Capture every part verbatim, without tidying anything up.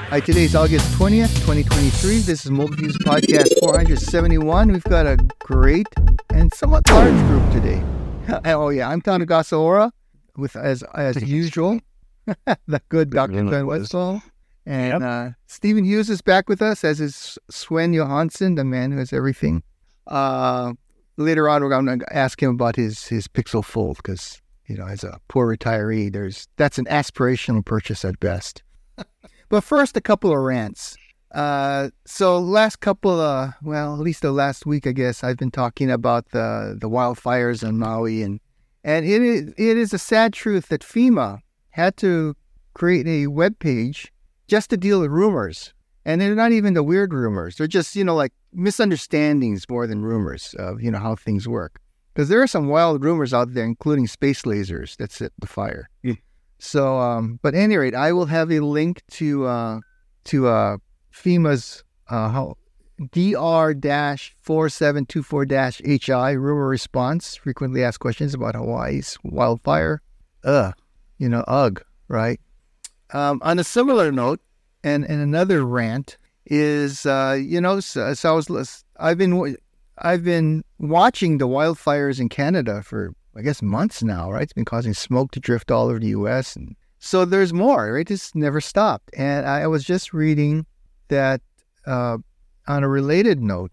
Hi, today's August twentieth, twenty twenty-three. This is Mobile Views Podcast four seventy-one. We've got a great and somewhat large group today. Oh, yeah, I'm Tom Gasaora with, as as usual, the good Doctor Glenn Westphal. And yep. uh, Stephen Hughes is back with us, as is Sven Johansson, the man who has everything. Uh, later on, we're going to ask him about his, his Pixel Fold, because, you know, as a poor retiree, there's that's an aspirational purchase at best. But first, a couple of rants. Uh, so last couple of, well, at least the last week, I guess, I've been talking about the, the wildfires in Maui. And, and it is, it is a sad truth that FEMA had to create a web page just to deal with rumors. And they're not even the weird rumors. They're just, you know, like misunderstandings more than rumors of, you know, how things work. Because there are some wild rumors out there, including space lasers that set the fire. Yeah. So, um, but at any rate, I will have a link to uh, to uh, FEMA's uh, how, D R four seven two four H I rumor response, frequently asked questions about Hawaii's wildfire. Ugh, you know, ugh, right? Um, on a similar note, and, and another rant is, uh, you know, so, so I was, I've been, I've been watching the wildfires in Canada for, I guess, months now, right? It's been causing smoke to drift all over the U S. And so there's more, right? It's never stopped. And I was just reading that, uh, on a related note,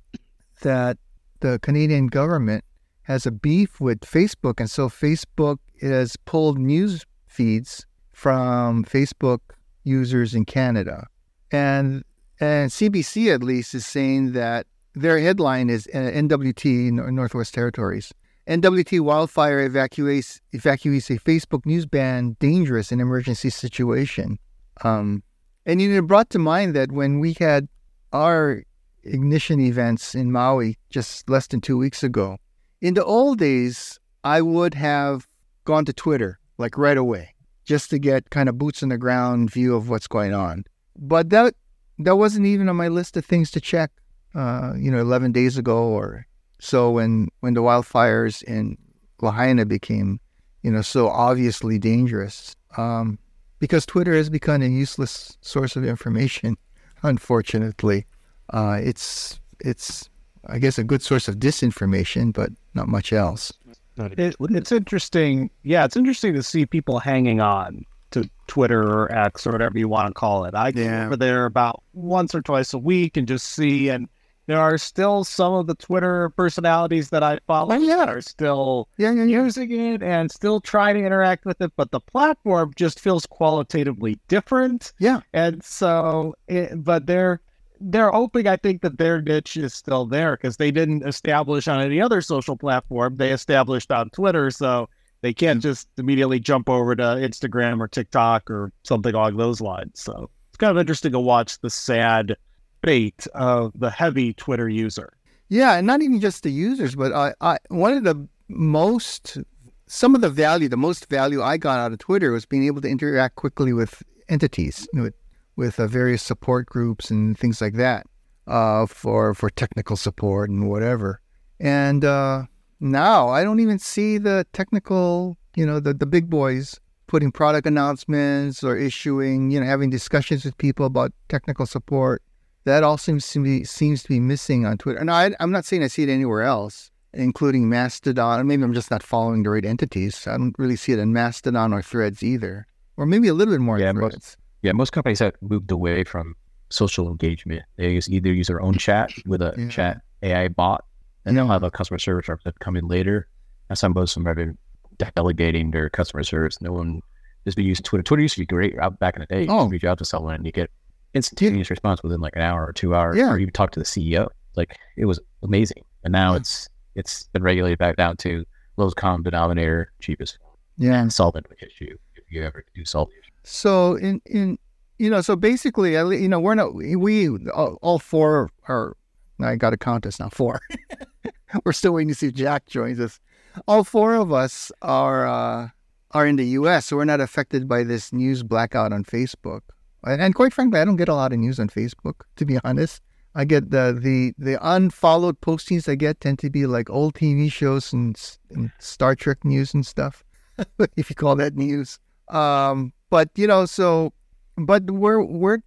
that the Canadian government has a beef with Facebook. And so Facebook has pulled news feeds from Facebook users in Canada. And and C B C, at least, is saying that their headline is uh, N W T, Northwest Territories. N W T wildfire evacuates evacuates a Facebook news ban dangerous in emergency situation. Um, and you know, it brought to mind that when we had our ignition events in Maui just less than two weeks ago, in the old days, I would have gone to Twitter like right away just to get kind of boots on the ground view of what's going on. But that that wasn't even on my list of things to check, uh, you know, eleven days ago or so when, when the wildfires in Lahaina became, you know, so obviously dangerous, um, because Twitter has become a useless source of information, unfortunately. Uh, it's, it's, I guess, a good source of disinformation, but not much else. It, it's interesting. Yeah, it's interesting to see people hanging on to Twitter or X or whatever you want to call it. I go yeah. over there about once or twice a week and just see, and there are still some of the Twitter personalities that I follow oh, yeah. that are still yeah, yeah, yeah. using it and still trying to interact with it, but the platform just feels qualitatively different. Yeah. And so, it, but they're, they're hoping, I think, that their niche is still there because they didn't establish on any other social platform. They established on Twitter, so they can't just immediately jump over to Instagram or TikTok or something along those lines. So it's kind of interesting to watch the sad fate of the heavy Twitter user. Yeah, and not even just the users, but I, I one of the most, some of the value, the most value I got out of Twitter was being able to interact quickly with entities, you know, with, with uh, various support groups and things like that, uh, for for technical support and whatever. And uh, now I don't even see the technical, you know, the, the big boys putting product announcements or issuing, you know, having discussions with people about technical support. That all seems to be seems to be missing on Twitter. And I, I'm not saying I see it anywhere else, including Mastodon. Or maybe I'm just not following the right entities. I don't really see it in Mastodon or Threads either. Or maybe a little bit more yeah, in Threads. Most, yeah, most companies have moved away from social engagement. They use, either use their own chat with a yeah. chat A I bot, and they'll have a customer service representative come in later. And some of them have been delegating their customer service. No one just be using Twitter. Twitter used to be great back in the day. You oh. reach out to someone and you get instantaneous response within like an hour or two hours, yeah. or even talk to the C E O. Like, it was amazing. And now yeah. it's it's been regulated back down to lowest common denominator, cheapest. Yeah, and solve the issue if you ever do solve the issue. So in in you know, so basically, you know, we're not we all, all four are. I got to count us now. Four. We're still waiting to see if Jack joins us. All four of us are uh, are in the U S, so we're not affected by this news blackout on Facebook. And, and quite frankly, I don't get a lot of news on Facebook, to be honest. I get the the, the unfollowed postings I get tend to be like old T V shows and, and Star Trek news and stuff, if you call that news. Um, but, you know, so, but we're, we're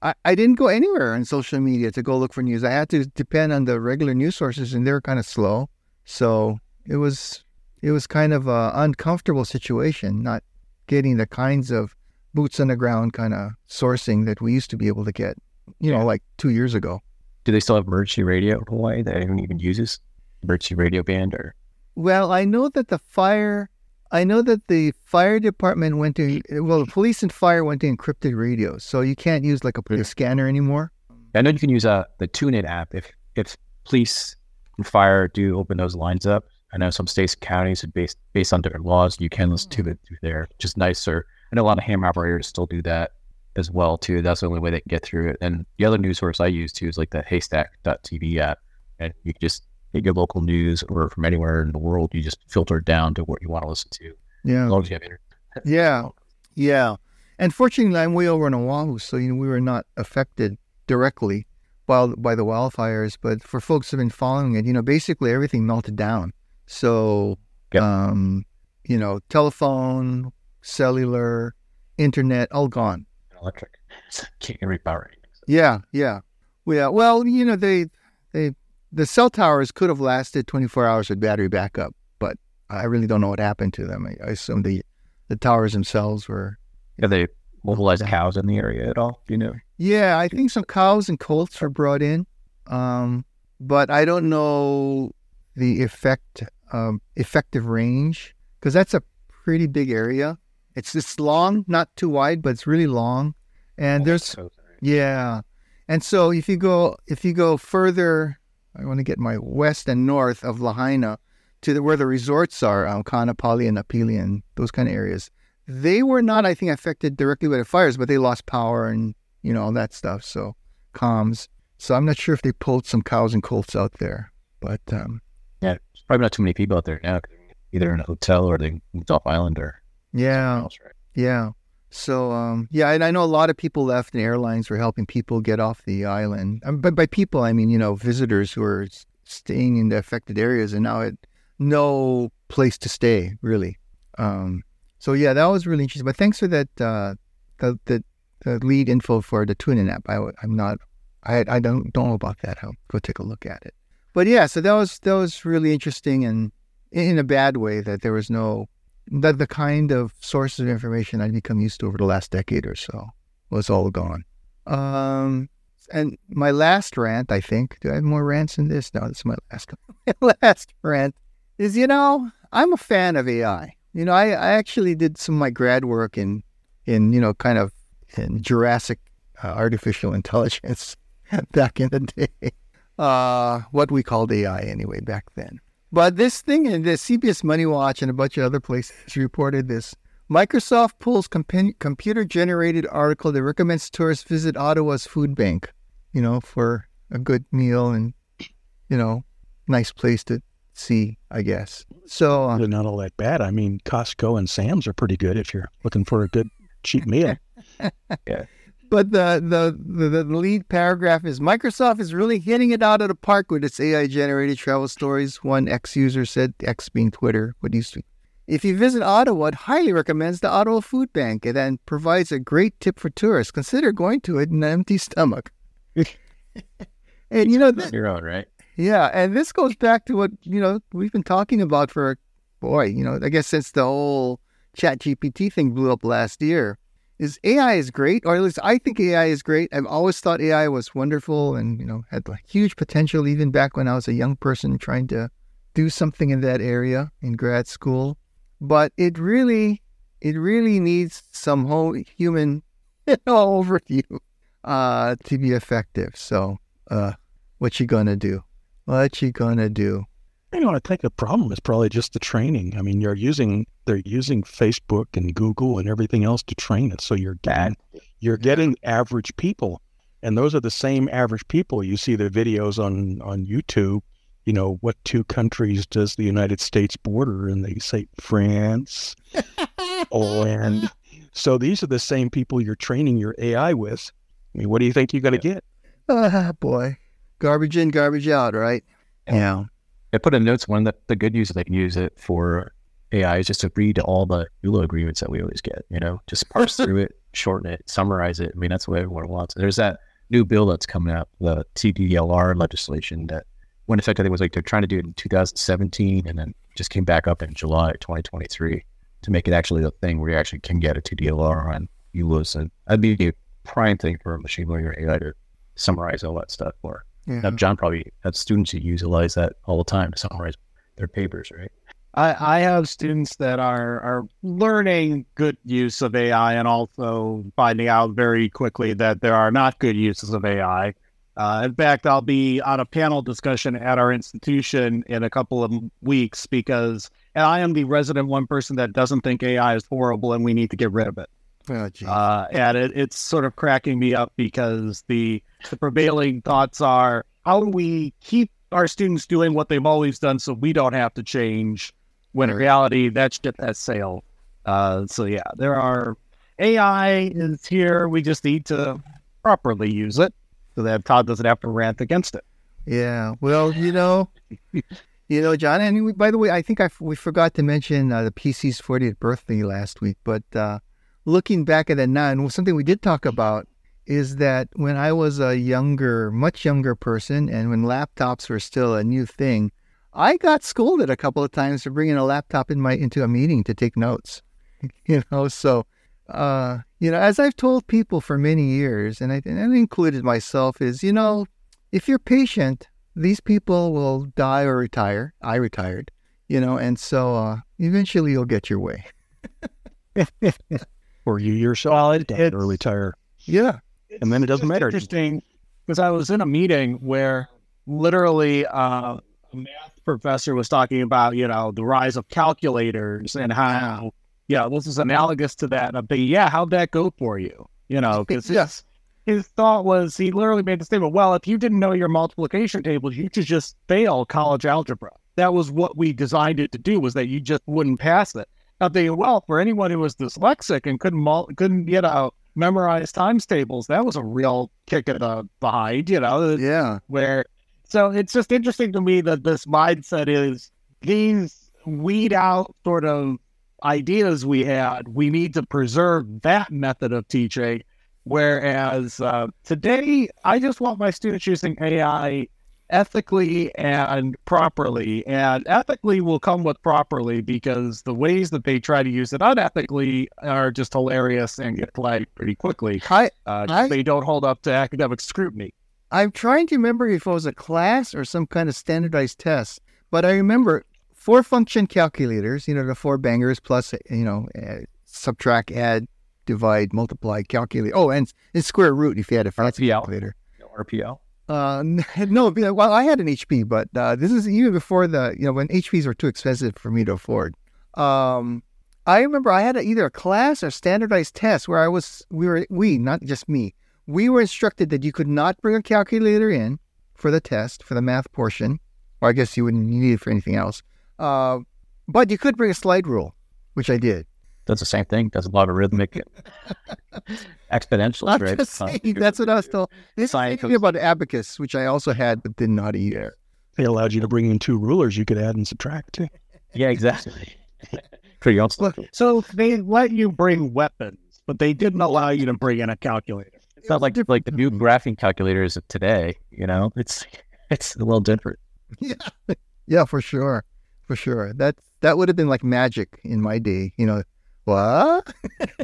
I, I didn't go anywhere on social media to go look for news. I had to depend on the regular news sources, and they were kind of slow. So it was it was kind of an uncomfortable situation, not getting the kinds of boots on the ground kind of sourcing that we used to be able to get, you know, like two years ago. Do they still have emergency radio in Hawaii that anyone even uses? Emergency radio band or? Well, I know that the fire, I know that the fire department went to, well, the police and fire went to encrypted radios. So you can't use like a police scanner anymore. I know you can use uh, the TuneIn app if, if police and fire do open those lines up. I know some states and counties, based based on different laws, you can listen to it through there, which is nicer. I know a lot of ham operators still do that as well too. That's the only way they can get through it. And the other news source I use too is like the haystack dot t v app, and you can just get your local news or from anywhere in the world. You just filter it down to what you want to listen to. Yeah, as long as you have internet. Yeah, yeah. And fortunately, I'm way over in Oahu, so you know we were not affected directly by by the wildfires. But for folks who've been following it, you know, basically everything melted down. So, yep. um, you know, telephone, cellular, internet, all gone. Electric. Can't repower anything. So. Yeah, yeah. Yeah, well, you know, they, they, the cell towers could have lasted twenty-four hours with battery backup, but I really don't know what happened to them. I, I assume the, the towers themselves were... Have they mobilized cows in the area at all? Do you know? Yeah, I think some cows and colts were brought in, um, but I don't know the effect, um, effective range, because that's a pretty big area. It's it's long, not too wide, but it's really long, and oh, there's so yeah, and so if you go if you go further, I want to get my west and north of Lahaina to the, where the resorts are, um, Kaanapali and Napili and those kind of areas. They were not, I think, affected directly by the fires, but they lost power and you know all that stuff. So comms. So I'm not sure if they pulled some cows and colts out there, but. Um, Yeah, there's probably not too many people out there now, either in a hotel or they moved off island or yeah, else, right? yeah. So um, yeah, and I know a lot of people left, and airlines were helping people get off the island. Um, but by people, I mean you know visitors who are staying in the affected areas and now had no place to stay really. Um, so yeah, that was really interesting. But thanks for that uh, the, the the lead info for the TuneIn app. I, I'm not, I I don't don't know about that. I'll go take a look at it. But yeah, so that was that was really interesting, and in a bad way that there was no that the kind of sources of information I'd become used to over the last decade or so was all gone. Um, and my last rant, I think, do I have more rants in this? No, this is my last my last rant is you know I'm a fan of A I. You know, I, I actually did some of my grad work in in you know kind of in Jurassic uh, artificial intelligence back in the day. Uh, what we called A I anyway back then. But this thing in the C B S Money Watch and a bunch of other places reported this. Microsoft pulls comp- computer-generated article that recommends tourists visit Ottawa's food bank, you know, for a good meal and, you know, nice place to see, I guess. So uh, they're not all that bad. I mean, Costco and Sam's are pretty good if you're looking for a good cheap meal. Yeah. But the, the, the, the lead paragraph is, Microsoft is really hitting it out of the park with its A I-generated travel stories. One X-user said, X being Twitter, what used to be. If you visit Ottawa, it highly recommends the Ottawa Food Bank and then provides a great tip for tourists. Consider going to it in an empty stomach. And, you know, th- your own, right? Yeah, and this goes back to what, you know, we've been talking about for, boy, you know, I guess since the whole ChatGPT thing blew up last year. Is A I is great, or at least I think A I is great. I've always thought A I was wonderful and, you know, had like huge potential even back when I was a young person trying to do something in that area in grad school. But it really, it really needs some whole human overview uh, to be effective. So uh, what you gonna do? What you gonna do? You know, I think the problem is probably just the training. I mean, you're using they're using Facebook and Google and everything else to train it. So you're getting you're getting average people, and those are the same average people. You see the videos on on YouTube. You know, what two countries does the United States border? And they say France. Oh, and so these are the same people you're training your A I with. I mean, what do you think you're going to get? Ah, boy, garbage in, garbage out, right? Yeah. I put in notes one that the good news is they can use it for A I is just to read all the E U L A agreements that we always get, you know, just parse through it, shorten it, summarize it. I mean, that's what everyone wants. There's that new bill that's coming out, the T D L R legislation that went effect, I think, was like they're trying to do it in two thousand seventeen and then just came back up in July twenty twenty-three to make it actually a thing where you actually can get a T D L R on E U L As. And that'd be a prime thing for a machine learning or A I to summarize all that stuff for. Yeah. Now, John probably has students who utilize that all the time to summarize their papers, right? I, I have students that are, are learning good use of A I and also finding out very quickly that there are not good uses of A I. Uh, in fact, I'll be on a panel discussion at our institution in a couple of weeks because I am the resident one person that doesn't think A I is horrible and we need to get rid of it. Oh, geez. Uh, and it, it's sort of cracking me up because the, the prevailing thoughts are, how do we keep our students doing what they've always done so we don't have to change, when in reality, that ship has sailed. Uh, so yeah, there are, A I is here. We just need to properly use it so that Todd doesn't have to rant against it. Yeah. Well, you know, you know, John, and we, by the way, I think I, we forgot to mention uh, the P C's fortieth birthday last week, but uh, looking back at it now, and something we did talk about is that when I was a younger, much younger person, and when laptops were still a new thing, I got scolded a couple of times for bringing a laptop in my into a meeting to take notes. You know, so uh, you know, as I've told people for many years, and I, and I included myself, is you know, if you're patient, these people will die or retire. I retired, you know, and so uh, eventually you'll get your way. Or you yourself Well, it, die it's, or retire. Yeah. And then it doesn't it's matter. Interesting, because I was in a meeting where literally uh, a math professor was talking about, you know, the rise of calculators and how, yeah, this is analogous to that. And I'm thinking, yeah, how'd that go for you? You know, because Yes. his thought was, he literally made the statement, well, if you didn't know your multiplication tables, you should just fail college algebra. That was what we designed it to do, was that you just wouldn't pass it. I'm thinking, well, for anyone who was dyslexic and couldn't mul- couldn't you know memorize times tables, that was a real kick in the behind, you know. Yeah. Where, so it's just interesting to me that this mindset is these weed out sort of ideas we had. We need to preserve that method of teaching. Whereas uh, today, I just want my students using A I ethically and properly, and ethically will come with properly, because the ways that they try to use it unethically are just hilarious and get flagged pretty quickly. I, Uh, I- they don't hold up to academic scrutiny. I'm trying to remember if it was a class or some kind of standardized test, but I remember four function calculators, you know, the four bangers plus, you know, uh, subtract, add, divide, multiply, calculate. Oh, and, and square root if you had a fancy R P L. calculator. R P L. Uh, no, well, I had an H P, but uh, this is even before the, you know, when H Ps were too expensive for me to afford. Um, I remember I had a, either a class or standardized test where I was, we were, we, not just me, we were instructed that you could not bring a calculator in for the test, for the math portion, or I guess you wouldn't need it for anything else. Uh, but you could bring a slide rule, which I did. Does the same thing. Does a lot of rhythmic exponentials, I'm right? just saying, that's what I was told. This is Science thinking about abacus, which I also had, but didn't know how to use. They allowed you to bring in two rulers you could add and subtract too. Yeah, exactly. Pretty awesome. So they let you bring weapons, but they didn't allow you to bring in a calculator. It's not like like the new graphing calculators of today. You know, it's it's a little different. Yeah, yeah, for sure, for sure. That that would have been like magic in my day. You know, what?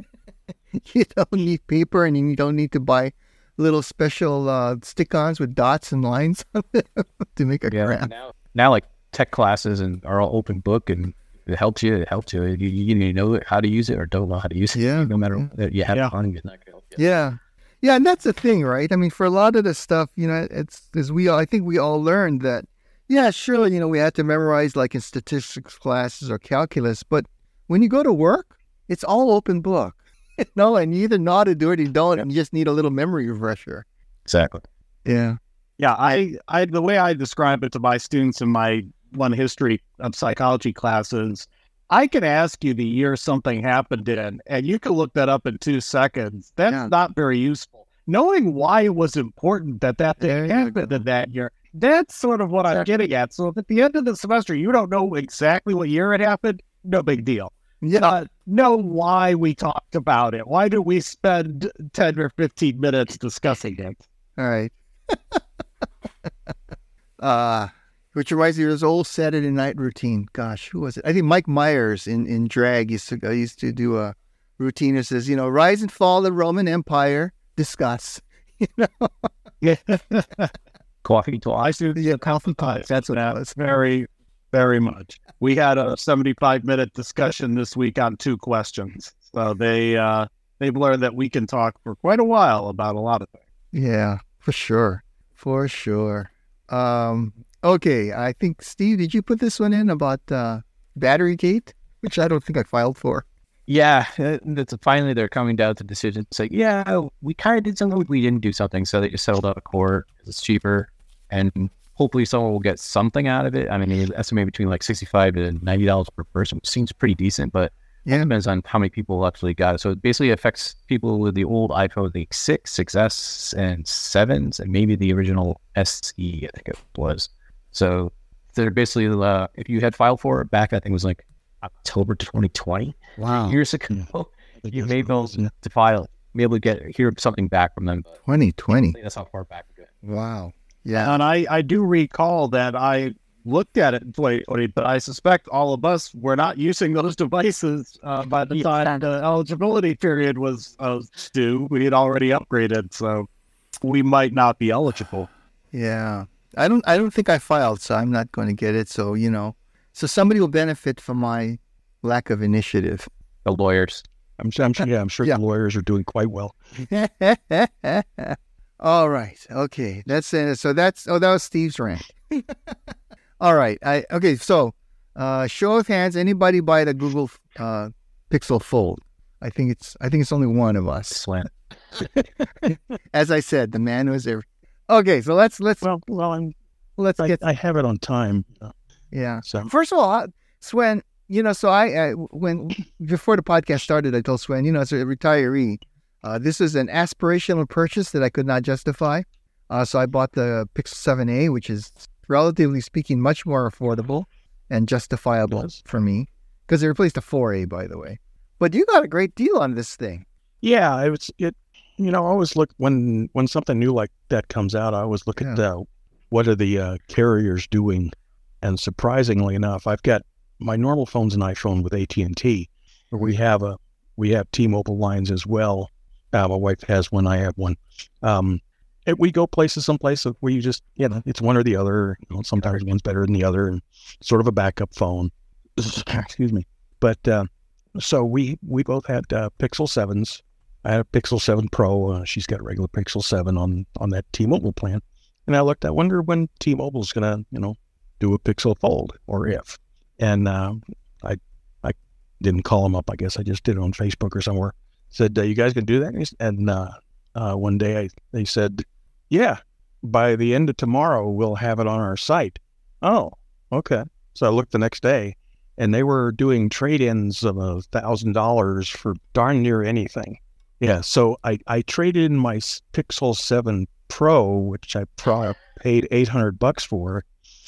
You don't need paper, and you don't need to buy little special uh, stick-ons with dots and lines on them to make a graph. Now, now, like tech classes and are all open book, and it helps you. It helps you. You, you know how to use it or don't know how to use it. Yeah, No matter yeah. what you have Yeah. fun, it's not gonna help you. Yeah. Yeah, and that's the thing, right? I mean, for a lot of the stuff, you know, it's as we all, I think we all learned that, yeah, sure, you know, we had to memorize like in statistics classes or calculus, but when you go to work, it's all open book. You know, and you either know how to do it or you don't, and you just need a little memory refresher. Exactly. Yeah. Yeah, I, I, the way I describe it to my students in my one history of psychology classes, I can ask you the year something happened in, and you can look that up in two seconds. That's Yeah. not very useful. Knowing why it was important that that There thing you happened go. in that year, that's sort of what I'm getting at. So if at the end of the semester you don't know exactly what year it happened, no big deal. Yeah. Uh, know why we talked about it. Why do we spend ten or fifteen minutes discussing it? All right. uh, which reminds me of this old Saturday night routine. Gosh, who was it? I think Mike Myers in, in drag used to I used to do a routine that says, you know, rise and fall of the Roman Empire, discuss. You know? Yeah. Coffee talk. I see. Yeah, coffee talk. That's what it was. Very, very much. We had a seventy-five minute discussion this week on two questions. So they, uh, they've learned that we can talk for quite a while about a lot of things. Yeah, for sure. For sure. Um, okay, I think, Steve, did you put this one in about uh, Battery Gate? Which I don't think I filed for. Yeah, that's finally they're coming down to decisions. It's like, yeah, we kind of did something, we didn't do something, so they just settled out of court because it's cheaper, and hopefully someone will get something out of it. I mean, they estimate between like sixty-five to ninety dollars per person, which seems pretty decent, but Yeah. it depends on how many people actually got it. So it basically affects people with the old iPhone, the six, six S, and sevens, and maybe the original S E, I think it was. So they're basically, uh, if you had filed for it back, I think it was like October twenty twenty. Wow. Years ago, think you that's may what be it able was, yeah. to file, be able to get hear something back from them. But I twenty twenty. think that's how far back we go. Wow. Yeah. And I, I do recall that I looked at it in twenty twenty, but I suspect all of us were not using those devices uh, by the time the eligibility period was uh, due. We had already upgraded, so we might not be eligible. Yeah. I don't I don't think I filed, so I'm not going to get it. So, you know, so somebody will benefit from my lack of initiative. The lawyers. I'm, I'm sure. Yeah, I'm sure Yeah. the lawyers are doing quite well. All right. Okay. That's it. So that's, oh, that was Steve's rant. All right. I, okay. So, uh, show of hands, anybody buy the Google, uh, Pixel Fold? I think it's, I think it's only one of us. Slant. As I said, the man who is there. Okay. So let's, let's, Well, well, I'm, let's I, get, I have it on time. uh, yeah. So First of all, I- Swen, you know, so I, I when before the podcast started, I told Swen, you know, as a retiree, uh, this is an aspirational purchase that I could not justify. Uh, so I bought the Pixel seven A, which is relatively speaking much more affordable and justifiable Yes. for me because they replaced the four A, by the way. But you got a great deal on this thing. yeah, it was it. You know, I always look when when something new like that comes out. I always look at uh, what are the uh, carriers doing, and surprisingly enough, I've got my normal phone's an iPhone with A T and T. We have a we have T-Mobile lines as well. Uh, my wife has one. I have one. Um, and we go places, some places where you just, you know, it's one or the other. You know, sometimes one's better than the other, and sort of a backup phone. Excuse me. But uh, so we we both had uh, Pixel sevens. I had a Pixel seven Pro. Uh, she's got a regular Pixel seven on on that T-Mobile plan. And I looked. I wonder when T-Mobile's gonna, you know, do a Pixel Fold, or if. And uh, I I didn't call them up. I guess I just did it on Facebook or somewhere. Said, uh, you guys can do that? And, he's- and uh, uh, one day I, they said, yeah, by the end of tomorrow, we'll have it on our site. Oh, okay. So I looked the next day, and they were doing trade-ins of a thousand dollars for darn near anything. Yeah, so I, I traded in my s- Pixel seven Pro, which I pro- paid eight hundred bucks for,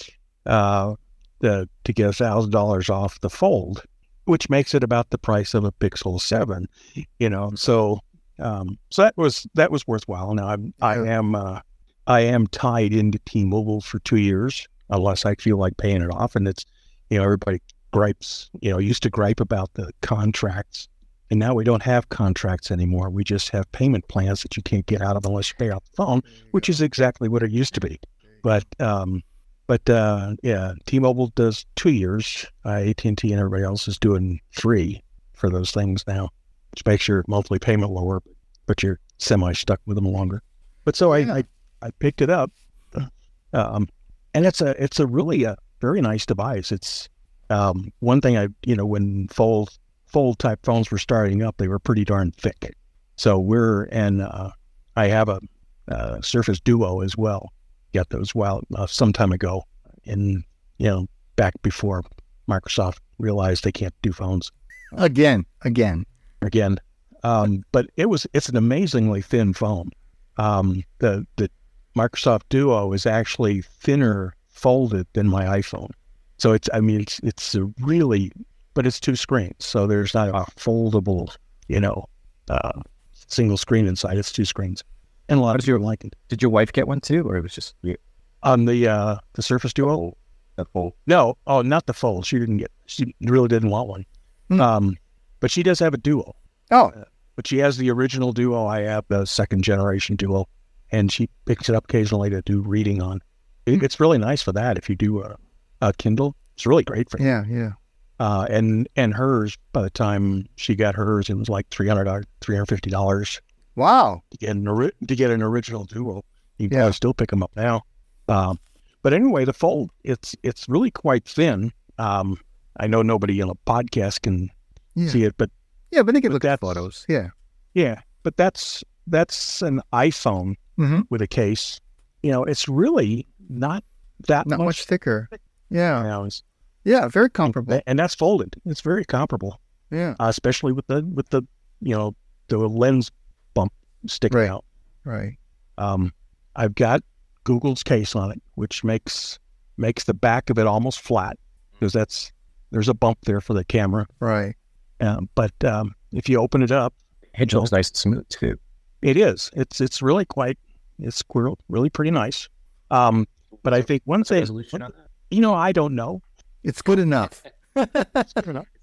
uh, the, to get a thousand dollars off the Fold, which makes it about the price of a Pixel seven, you know. So, um, so that was that was worthwhile. Now I'm, I Yeah. am uh, I am tied into T-Mobile for two years, unless I feel like paying it off. And it's, you know, everybody gripes, you know, used to gripe about the contracts, and now we don't have contracts anymore. We just have payment plans that you can't get out of unless you pay off the phone, which is exactly what it used to be. But um, but uh, yeah, T-Mobile does two years. Uh, A T and T and everybody else is doing three for those things now, which makes your monthly payment lower, but you're semi stuck with them longer. But so Yeah. I, I I picked it up, um, and it's a it's a really a very nice device. It's um, one thing I you know when fold fold type phones were starting up, they were pretty darn thick. So we're and uh, I have a, uh Surface Duo as well. Got those while uh, some time ago, in you know back before Microsoft realized they can't do phones Again, again. again. Um, but it was it's an amazingly thin phone. Um, the the Microsoft Duo is actually thinner folded than my iPhone. So it's I mean it's it's a really but it's two screens, so there's not a foldable, you know, uh, single screen inside. It's two screens, and a lot of people like it. Did your wife get one too, or it was just you? On the uh, the Surface Duo? The fold. No, oh, not the Fold. She didn't get. She really didn't want one. Hmm. Um, but she does have a Duo. Oh, But she has the original Duo. I have the second generation Duo, and she picks it up occasionally to do reading on. It, it's really nice for that. If you do a, a Kindle, it's really great for that. yeah, yeah. Uh, and and hers, by the time she got hers, it was like three hundred dollars, three hundred fifty dollars Wow. to get an ori- to get an original Duo. You can Yeah. probably still pick them up now. Um, but anyway, the Fold, it's it's really quite thin. Um, I know nobody on a podcast can Yeah. see it, but Yeah, but they can But look at that's- photos. Yeah. yeah, but that's that's an iPhone Mm-hmm. with a case. You know, it's really not that Not much. much thicker. you Yeah. know, it's- Yeah, very comparable. and that's folded. It's very comparable, Yeah. uh, especially with the with the you know the lens bump sticking Right. out. Right. Um, I've got Google's case on it, which makes makes the back of it almost flat because that's there's a bump there for the camera. Right. Um, but um, if you open it up, Edge looks nice and smooth too. it is. It's it's really quite it's squirrel really pretty nice. Um, but I think one thing, Resolution on that? you know, I don't know. It's good enough. It's good enough.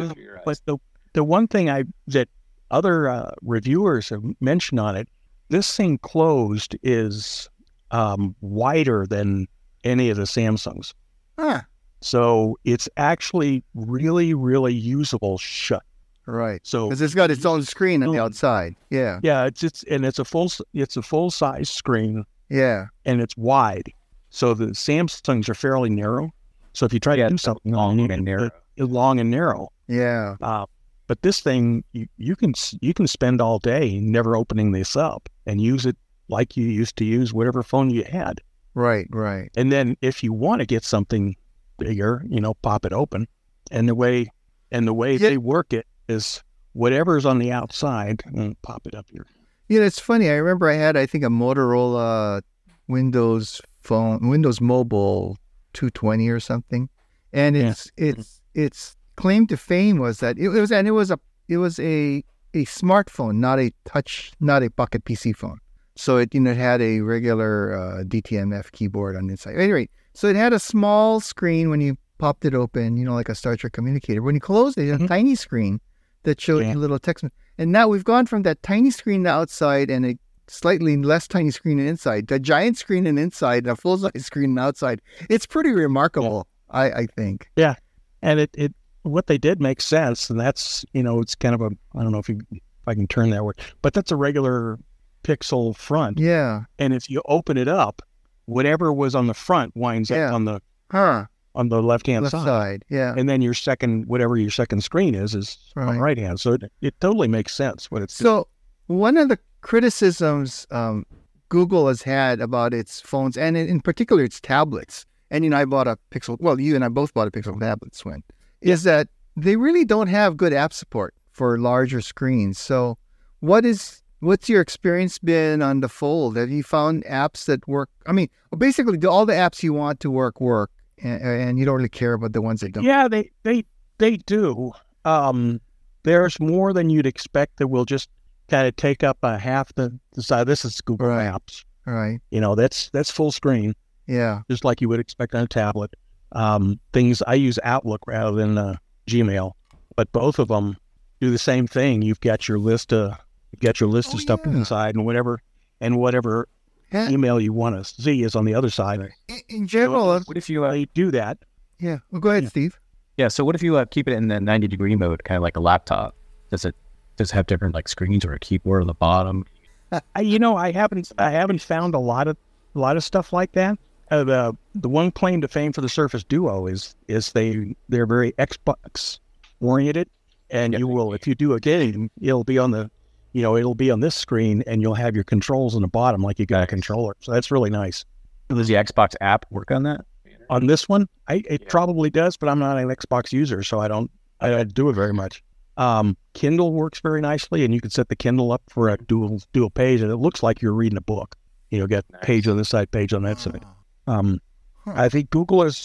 But the the one thing I that other uh, reviewers have mentioned on it, this thing closed is um, wider than any of the Samsungs. Huh. So it's actually really, really usable shut. Right. So Because it's got its own screen on the Mm. outside. Yeah. yeah, it's it's and it's a full s- it's a full size screen Yeah. and it's wide. So the Samsungs are fairly narrow. So if you try Yeah, to do it's something long on it, and narrow. it's long and narrow. Yeah. Uh, but this thing, you, you can s- you can spend all day never opening this up and use it like you used to use whatever phone you had. Right. Right. And then if you want to get something bigger, you know, pop it open. And the way and the way Yeah. they work it is whatever's on the outside, uh, pop it up here. You know, it's funny. I remember I had, I think, a Motorola Windows phone, Windows Mobile two twenty or something, and Yeah. its its its claim to fame was that it, it was and it was a it was a a smartphone, not a touch, not a pocket P C phone. So it you know it had a regular uh, D T M F keyboard on the inside. Anyway, so it had a small screen when you popped it open, you know, like a Star Trek communicator. When you closed it, it had a Mhm. tiny screen that showed Yeah. you little text. And now we've gone from that tiny screen outside and a slightly less tiny screen inside, to a giant screen and inside, and a full size screen outside. It's pretty remarkable, I, I think. And it, it what they did makes sense, and that's you know it's kind of a I don't know if you if I can turn that word, but that's a regular pixel front. Yeah. And if you open it up, whatever was on the front winds Yeah. up on the Huh. on the left hand Left side. side. Yeah. And then your second, whatever your second screen is, is on Right. the right hand. So it, it totally makes sense what it's. So one of the criticisms um, Google has had about its phones, and in, in particular its tablets, and you know I bought a Pixel. Well, you and I both bought a Pixel tablet, Swin, is that they really don't have good app support for larger screens. So, what is what's your experience been on the Fold? Have you found apps that work? I mean, basically, do all the apps you want to work work, and, and you don't really care about the ones that don't. Yeah, they they they do. Um, there's more than you'd expect that will just kind of take up a half the, the side. This is Google Right. Maps. All right. You know, that's that's full screen, Yeah. just like you would expect on a tablet. Um, things I use Outlook rather than uh, Gmail, but both of them do the same thing. You've got your list of you've got your list Oh, of stuff yeah. inside, and whatever and whatever Yeah. email you want to see is on the other side. In, in general, uh, What if you, uh, They do that. yeah. Well, go ahead, Yeah. Steve. yeah? So what if you uh, keep it in the ninety degree mode, kind of like a laptop? Does it does it have different like screens or a keyboard on the bottom? I, you know, I haven't I haven't found a lot of a lot of stuff like that. Uh, the the one claim to fame for the Surface Duo is is they they're very Xbox oriented, and you will if you do a game, it'll be on the, you know, it'll be on this screen, and you'll have your controls on the bottom like you got a controller. So that's really nice. Does the Xbox app work on that? On this one, I it Yeah. probably does, but I'm not an Xbox user, so I don't I don't do it very much. Um, Kindle works very nicely, and you can set the Kindle up for a dual dual page, and it looks like you're reading a book. You know, get Nice. page on this side, page on that side. Um, Huh. I think Google is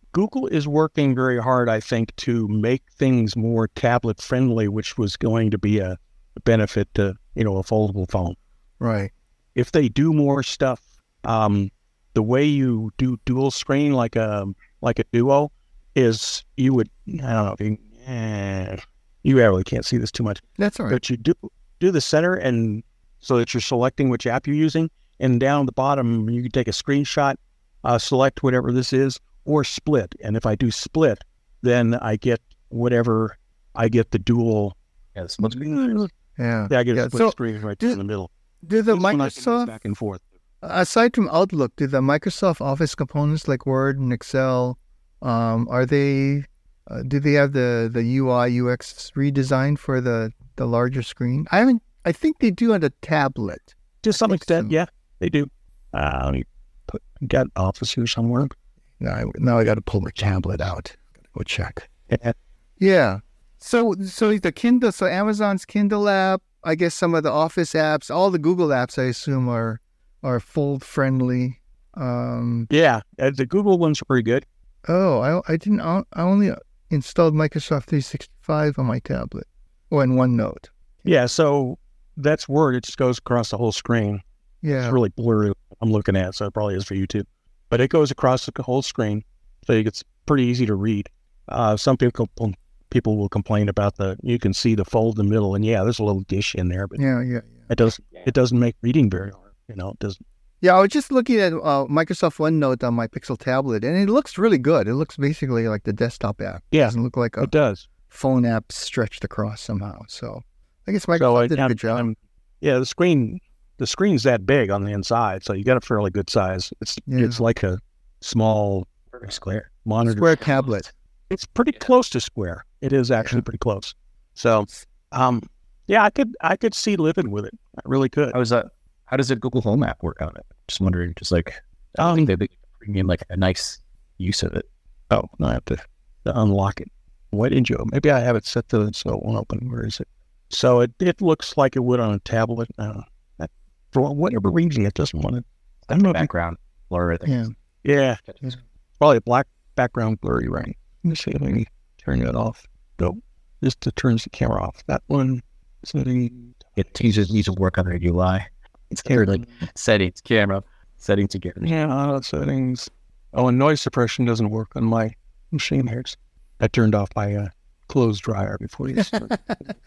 Google is working very hard, I think, to make things more tablet friendly, which was going to be a benefit to, you know, a foldable phone. Right. If they do more stuff, um, the way you do dual screen like a like a Duo is you would, I don't know if you, eh, you really can't see this too much, That's all right. but you do do the center and so that you're selecting which app you're using, and down the bottom you can take a screenshot, uh, select whatever this is, or split. And if I do split, then I get whatever, I get the dual. Yeah, the split screen. Yeah. Yeah, I get Yeah, a split so screen right do- in the middle. Do the This one I can move Microsoft, back and forth. aside from Outlook, do the Microsoft Office components like Word and Excel, um, are they, uh, do they have the, the U I, U X redesigned for the, the larger screen? I haven't, I think they do on the tablet. To some think extent, so. yeah, they do. Uh, let me put, got Office here somewhere. Now I, now I got to pull my tablet out. Gotta go check. Yeah. Yeah. So, so the Kindle, so Amazon's Kindle app, I guess some of the Office apps, all the Google apps, I assume are, are fold friendly. Um, Yeah, uh, the Google ones are pretty good. oh, I, I didn't, I only installed Microsoft three sixty-five on my tablet. Oh, and OneNote. Yeah, so that's Word. It just goes across the whole screen. Yeah. It's really blurry. I'm looking at, so it probably is for you too. But it goes across the whole screen, so it's pretty easy to read. Uh, some people people will complain about the you can see the fold in the middle, and yeah, there's a little dish in there, but Yeah, yeah, yeah. it doesn't it doesn't make reading very hard. You know, it doesn't. Yeah, I was just looking at uh, Microsoft OneNote on my Pixel tablet, and it looks really good. It looks basically like the desktop app. It Yeah, doesn't look like a It does. phone app stretched across somehow. So I guess So Microsoft I, did a I'm- good job. I'm- yeah, the screen the screen's that big on the inside, so you got a fairly good size. It's Yeah. it's like a small Very square. monitor. Square tablet. It's pretty close to square. It is actually pretty close. So, um, yeah, I could I could see living with it. I really could. How is that? How does the Google Home app work on it? Just wondering. Just like I Um, don't think they bring in like a nice use of it. Oh, no, I have to, to unlock it. Why didn't you? Maybe I have it set to so it won't open. Where is it? So it, it looks like it would on a tablet. Uh, that- for whatever reason, it doesn't want it. I don't know. if it- Background blur. I think. Yeah. Yeah, Yeah. probably a black background blurry, right? Let me see if I can turn that off. No, just to turns the camera off. That one, setting. It needs to, needs to work on their U I. It's kind of like settings, camera, settings again. Yeah, auto settings. Oh, and noise suppression doesn't work on my machine here. I turned off my uh, clothes dryer before you started.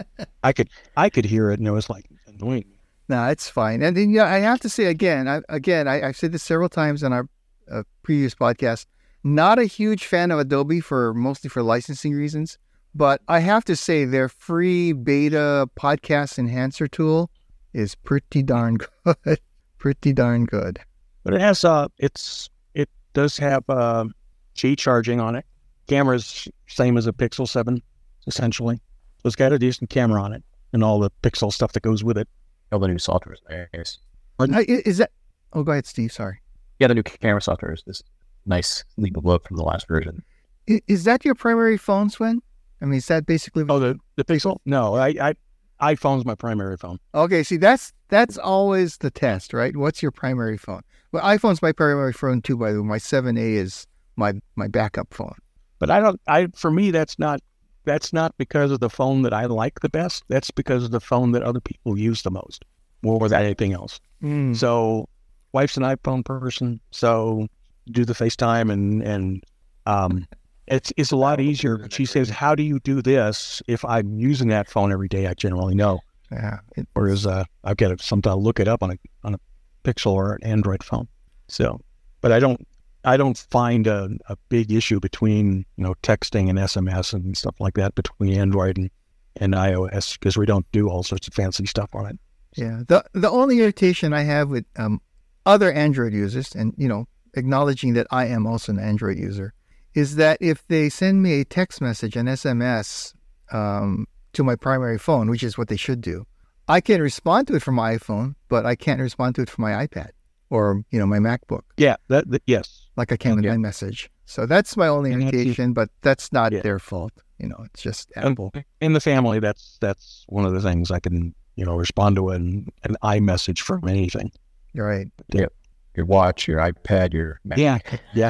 I could I could hear it, and it was like annoying. No, it's fine. And then, yeah, I have to say again, I, again, I, I've said this several times in our uh, previous podcast. Not a huge fan of Adobe for mostly for licensing reasons, but I have to say their free beta podcast enhancer tool is pretty darn good. Pretty darn good. But it has uh, it's it does have uh, G charging on it. Camera's same as a Pixel seven, essentially. So it's got a decent camera on it, and all the Pixel stuff that goes with it. All the new software is nice. I- Is that? Oh, go ahead, Steve. Sorry. Yeah, the new camera software is this nice leap of look from the last version. I- Is that your primary phone, Sven? I mean, is that basically? Oh, the the Pixel? No, I, I iPhone's my primary phone. Okay, see, that's that's always the test, right? What's your primary phone? Well, iPhone's my primary phone too, by the way. My seven A is my my backup phone. But I don't. I for me, that's not that's not because of the phone that I like the best. That's because of the phone that other people use the most, more than anything else. Mm. So, wife's an iPhone person, so do the FaceTime and and um, it's it's a lot easier. But she says, "How do you do this?" If I'm using that phone every day, I generally know. Yeah. It, Whereas uh, I've got to sometimes look it up on a on a Pixel or an Android phone. So, but I don't I don't find a, a big issue between you know texting and S M S and stuff like that between Android and, and iOS because we don't do all sorts of fancy stuff on it. yeah. The the only irritation I have with um other Android users, and you know, acknowledging that I am also an Android user, is that if they send me a text message, an S M S, um, to my primary phone, which is what they should do, I can respond to it from my iPhone, but I can't respond to it from my iPad or you know my MacBook, Yeah, that, that yes. like I can with Yeah. iMessage. So that's my only And that's- irritation, but that's not Yeah. their fault. You know, it's just And Apple. in the family, that's that's one of the things I can you know respond to an an iMessage from anything. You're right. Your watch, your iPad, your Mac. Yeah, yeah.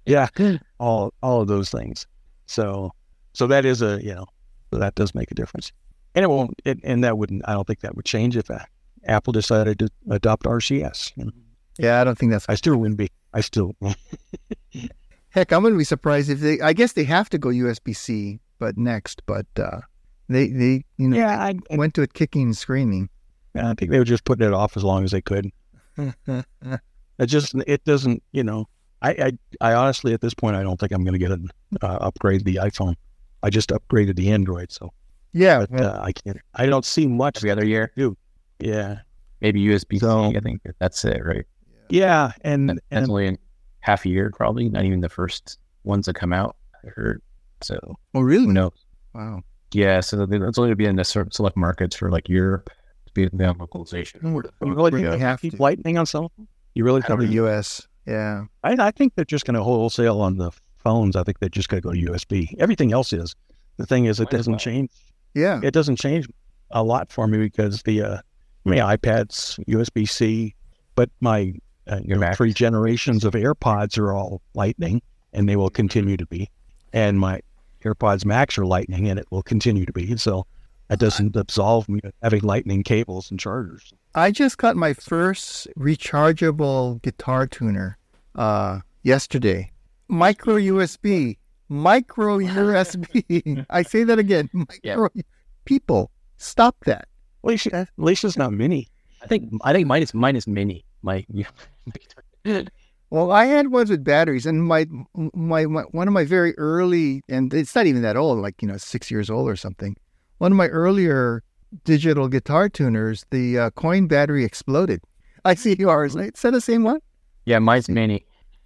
Yeah, all all of those things. So so that is a you know that does make a difference, and it won't. It, and that wouldn't. I don't think that would change if uh, Apple decided to adopt R C S. You know? Yeah, I don't think that's. I still wouldn't be. I still. Heck, I'm gonna be surprised if they. I guess they have to go U S B C, but next, but uh, they they you know Yeah, I, I, went to it kicking and screaming. I think they were just putting it off as long as they could. It just it doesn't. You know, I I, I honestly at this point I don't think I'm going to get an uh, upgrade the iPhone. I just upgraded the Android, so Yeah, but, uh, I can't. I don't see much. Every other year, do. Yeah, maybe U S B C. So- I think that's it, right? yeah, and That- That's and only in half a year, probably. Not even the first ones that come out. I heard. So oh really? who knows? Wow. Yeah, so that's only to be in the cer- select markets for like Europe to be on localization. Mm, you really Really think have keep to. lightning on some? You really For think? the U S, yeah. I, I think they're just going to wholesale on the phones. I think they're just going to go to U S B. Everything else is. The thing is, it Might as doesn't well. change. Yeah. It doesn't change a lot for me because the uh, my iPad's U S B C, but my uh, you Your know, Mac. three generations of AirPods are all Lightning, and they will continue to be. And my AirPods Max are Lightning, and it will continue to be. So that doesn't absolve me of having Lightning cables and chargers. I just got my first rechargeable guitar tuner uh, yesterday. Micro U S B. Micro U S B. I say that again. Micro. People, stop that. At least, at least it's not mini. I think I think mine is mine is mini. My yeah. Well, I had ones with batteries, and my, my my one of my very early, and it's not even that old, like you know, six years old or something. One of my earlier digital guitar tuners, the uh, coin battery exploded. I see yours. Is that the same one? yeah, mine's mini.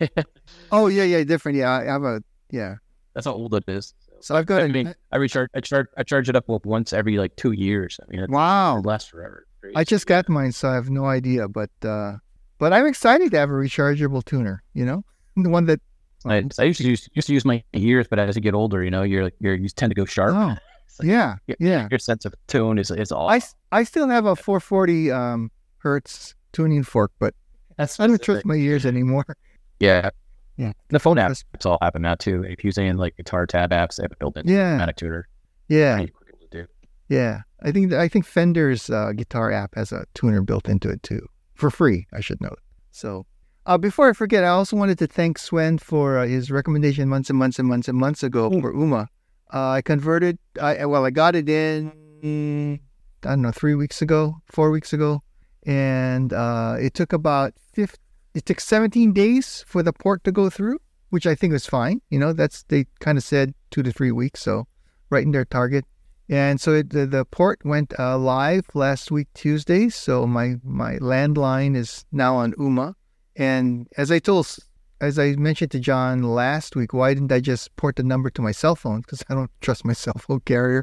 Oh yeah, yeah, different. Yeah, I have a yeah. That's how old it is. So I've got I a mean, I recharge. I charge. I charge it up once every like two years. I mean, it, wow. it lasts forever. Crazy. I just got mine, so I have no idea. But uh, but I'm excited to have a rechargeable tuner. You know, the one that. I, I used to use used to use my ears, but as you get older, you know, you're like you're you tend to go sharp. Oh, It's like yeah, your- yeah. Your sense of tone is is all. I, s- I still have a four forty um, hertz tuning fork, but That's I don't trust my ears anymore. Yeah. Yeah. The phone That's- apps all happen now too. If you're using like guitar tab apps, they have a built-in Yeah. automatic tuner. Yeah, Pretty quick to do. yeah. I think I think Fender's uh, guitar app has a tuner built into it too, for free. I should note. So, uh, before I forget, I also wanted to thank Sven for uh, his recommendation months and months and months and months ago Mm. for Uma. Uh, I converted. I well, I got it in. mm, I don't know, three weeks ago, four weeks ago, and uh, it took about fifty. It took seventeen days for the port to go through, which I think was fine. You know, that's they kind of said two to three weeks, so right in their target. And so it, the the port went uh, live last week Tuesday. So my my landline is now on Uma, and as I told, as I mentioned to John last week, why didn't I just port the number to my cell phone? Because I don't trust my cell phone carrier.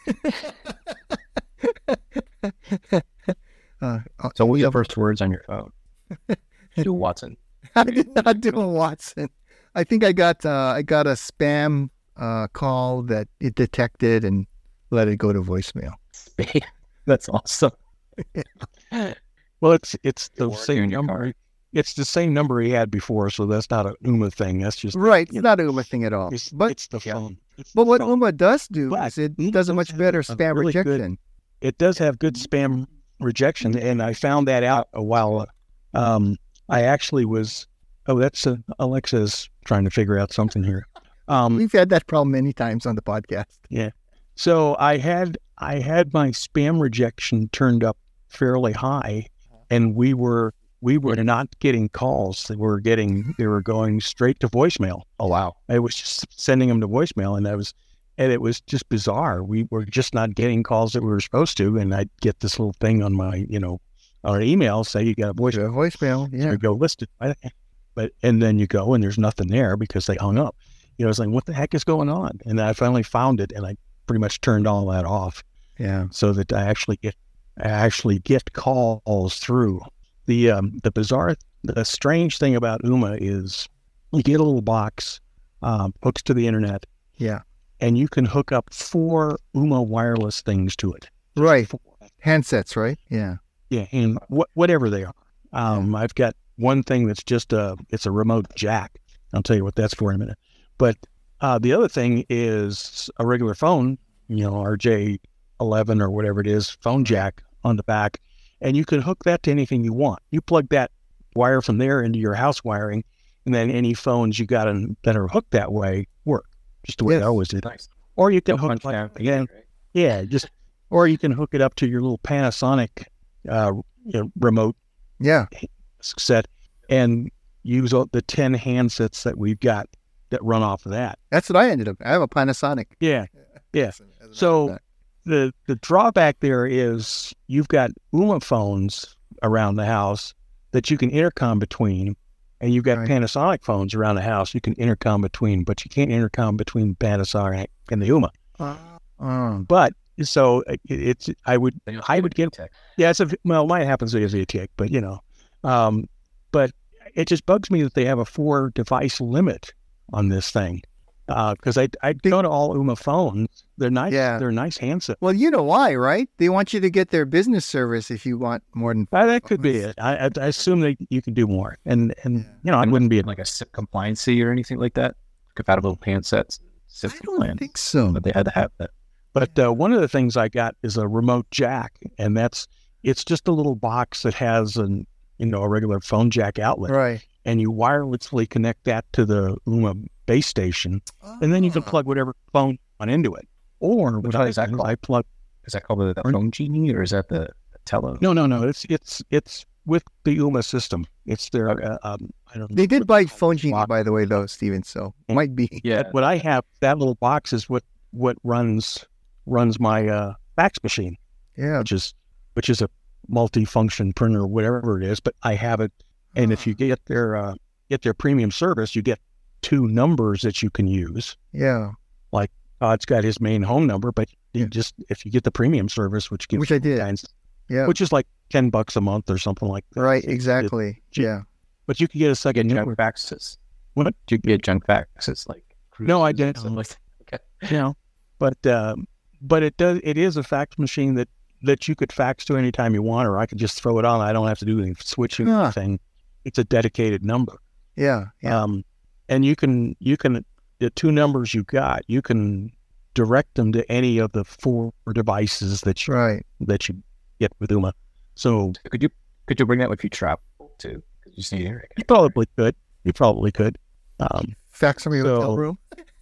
uh, So what were your first words on your phone? Do Watson. I did not do a Watson. I think I got uh, I got a spam uh, call that it detected and let it go to voicemail. That's awesome. Well, it's it's the Warranty same on your number. car. It's the same number he had before, so that's not a Uma thing. That's just Right, it's you not a Uma thing at all. It's, But it's the yeah. phone. It's but the what phone. Uma does do But is it Uma does a does much have better a spam really good- rejection. It does have good spam rejection, and I found that out a while. Um, I actually was. Oh, that's uh, Alexa's trying to figure out something here. Um, We've had that problem many times on the podcast. so I had I had my spam rejection turned up fairly high, and we were we were not getting calls. They were getting they were going straight to voicemail. Oh wow. I was just sending them to voicemail, and I was, and it was just bizarre. We were just not getting calls that we were supposed to, and I'd get this little thing on my, you know, on an email say you got a Voice voicemail. voicemail, So yeah. I go listed, but and then you go and there's nothing there because they hung up. You know, I was like, what the heck is going on? And I finally found it, and I pretty much turned all that off Yeah. so that I actually get I actually get calls through. The um, the bizarre, the strange thing about Uma is you get a little box, um, hooks to the internet, Yeah. and you can hook up four Uma wireless things to it. Right. Four. Handsets, right? Yeah. Yeah, and wh- whatever they are. Um, I've got one thing that's just a it's a remote jack, I'll tell you what that's for in a minute. But uh, the other thing is a regular phone, you know, R J eleven or whatever it is, phone jack on the back, and you can hook that to anything you want. You plug that wire from there into your house wiring, and then any phones you got in, that are hooked that way work, just the way Yes. I always did. Nice. Or you can Don't hook punch like, down, again, right? yeah, just or you can hook it up to your little Panasonic uh, you know, remote Yeah. set and use all the ten handsets that we've got that run off of that. That's what I ended up. I have a Panasonic. Yeah. Yeah. As an- as an So outlet. the the drawback there is you've got Ooma phones around the house that you can intercom between, and you've got Right. Panasonic phones around the house you can intercom between, but you can't intercom between Panasonic and the Ooma. Oh, But so it, it's I would Then you'll I see would the get tech. yeah it's a well mine happens to be a V T X, but you know, um, but it just bugs me that they have a four device limit on this thing because I I go to all Ooma phones. They're nice. Yeah. They're nice handsets. well, you know why, right? They want you to get their business service if you want more than. Uh, that could be it. I, I, I assume that you can do more, and and Yeah. you know, I wouldn't be like a S I P compliancy or anything like that. Compatible handsets, S I I P don't plans, think so. but they had to have that. But uh, one of the things I got is a remote jack, and that's it's just a little box that has an you know a regular phone jack outlet, Right. and you wirelessly connect that to the Ooma base station, and then you can Ah. plug whatever phone on into it. Or Which what one I is that do is called? I plug. Is that called the, the Or- phone genie or is that the, the tele? No, no, no. It's it's it's with the Ooma system. It's their. Okay. Uh, um, I don't. know They did what buy it's called. Phone Genie, Box. by the way, though, Steven. So might be. Yeah. What I have, that little box is what what runs runs my uh, fax machine, Yeah. which is which is a multi-function printer, whatever it is. But I have it, and if you get their uh, get their premium service, you get two numbers that you can use. Yeah. Uh, it's got his main home number, but you Yeah. just if you get the premium service, which gives Which I did. kinds, Yeah. which is like ten bucks a month or something like that. Right. It's- Exactly. it- Yeah. But you can get a You second get number. junk faxes. What? Do you get junk faxes like? No, I cruises and didn't. stuff like that? Okay. You know, but um, but it does. It is a fax machine that that you could fax to anytime you want, or I could just throw it on. I don't have to do any switching or Huh. anything. It's a dedicated number. Yeah. Yeah. Um, and you can you can the two numbers you got, you can direct them to any of the four devices that you Right. that you get with Ooma. So Could you could you bring that if you travel too? Because you just need internet. you probably could. You probably could. Um, Fax from your So- hotel room.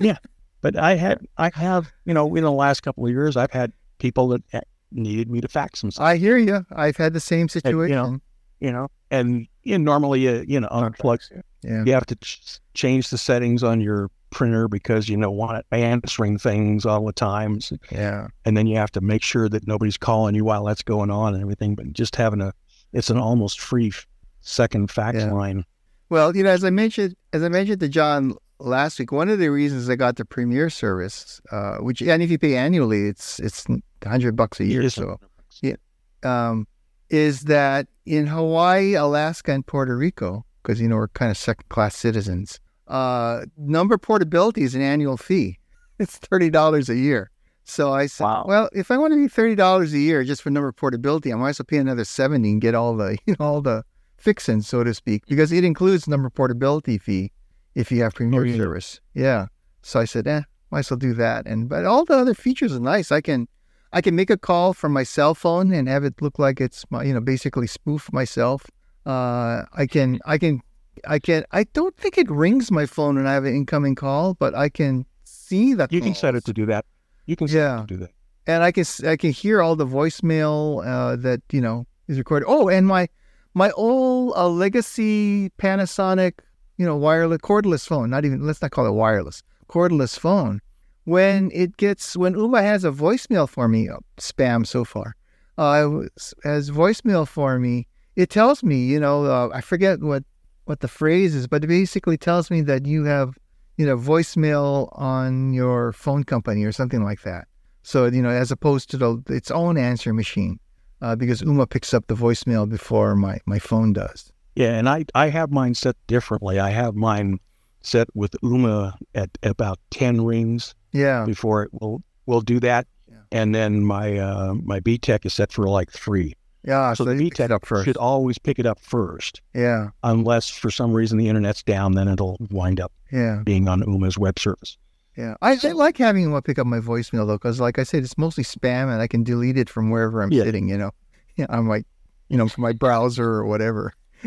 but I had I have you know in the last couple of years I've had people that ha- needed me to fax them. I hear you. I've had the same situation. you know, and you know, normally you you know unplug. Yeah. Yeah. You have to ch- change the settings on your printer because you know want it answering things all the time, So- Yeah. and then you have to make sure that nobody's calling you while that's going on and everything. But just having a, it's an almost free f- second fax Yeah. line. Well, you know, as I mentioned, as I mentioned to John last week, one of the reasons I got the Premier service, uh, which and if you pay annually, it's it's a hundred bucks a year. Is- So, um, is that in Hawaii, Alaska, and Puerto Rico, because you know we're kind of second class citizens. Uh, number portability is an annual fee. It's thirty dollars a year. So I said, Wow. well, if I want to pay thirty dollars a year just for number portability, I might as well pay another seventy and get all the you know all the fixins, so to speak, because it includes number portability fee if you have Premier Oh, yeah. service. Yeah. So I said, eh, might as well do that. And but all the other features are nice. I can I can make a call from my cell phone and have it look like it's my you know basically spoof myself. Uh, I can I can I can I don't think it rings my phone when I have an incoming call, but I can see that You can set it to do that. You can set Yeah. it to do that. and I can s- I can hear all the voicemail uh, that you know is recorded. Oh, and my my old uh, legacy Panasonic, you know, wireless cordless phone. Not even let's not call it wireless, cordless phone. When it gets when Ooma has a voicemail for me, uh, spam so far, uh, has voicemail for me. It tells me, you know, uh, I forget what what the phrase is, but it basically tells me that you have, you know, voicemail on your phone company or something like that. So, you know, as opposed to the its own answer machine, uh, because Ooma picks up the voicemail before my, my phone does. Yeah, and I, I have mine set differently. I have mine set with Ooma at about ten rings Yeah. before it will will do that, Yeah. and then my uh, my B Tech is set for like three. Yeah, So so the they picked it V TEC up first. should always pick it up first, Yeah, unless for some reason the internet's down, then it'll wind up yeah, being on Uma's web service. yeah. I, I like having one pick up my voicemail though, because like I said, it's mostly spam, and I can delete it from wherever I'm Yeah. sitting. You know, yeah, I'm like, you know, from my browser or whatever.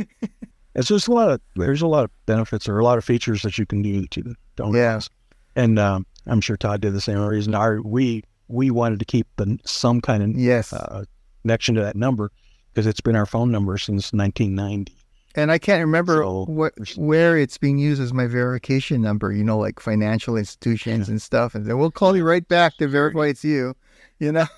It's just a lot of there's a lot of benefits or a lot of features that you can do that you don't. Yeah. realize. And um, I'm sure Todd did the same reason. Our we we wanted to keep the some kind of Yes, uh, connection to that number because it's been our phone number since nineteen ninety. and I can't remember So- what where it's being used as my verification number. You know, like financial institutions and stuff, and then we'll call you right back to verify it's you. You know,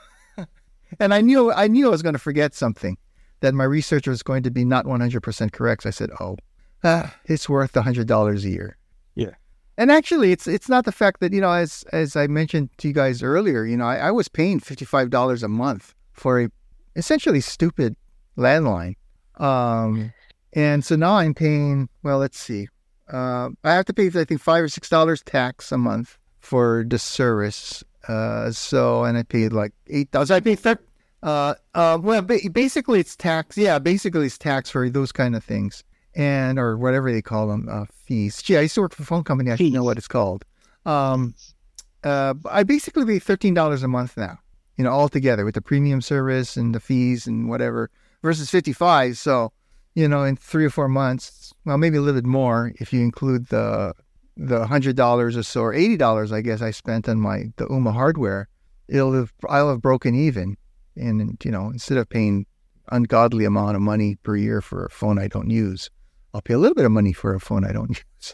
and I knew I knew I was going to forget something, that my researcher was going to be not one hundred percent correct. So I said, oh, ah, it's worth one hundred dollars a year. Yeah. And actually, it's it's not the fact that, you know, as as I mentioned to you guys earlier, you know, I, I was paying fifty-five dollars a month for a essentially stupid landline. Um, and so now I'm paying, well, let's see. Uh, I have to pay, I think, five or six dollars tax a month for the service. Uh, so, and I paid like eight dollars. I paid thir- Uh, uh, well, ba- basically it's tax. Yeah, basically it's tax for those kind of things, and or whatever they call them, uh, fees. Gee, I used to work for a phone company. I should know what it's called. Um, uh, I basically pay thirteen dollars a month now. You know, all together with the premium service and the fees and whatever, versus fifty-five. So, you know, in three or four months, well, maybe a little bit more if you include the the hundred dollars or so, or eighty dollars, I guess I spent on my the Uma hardware. It'll have, I'll have broken even. And, you know, instead of paying ungodly amount of money per year for a phone I don't use, I'll pay a little bit of money for a phone I don't use.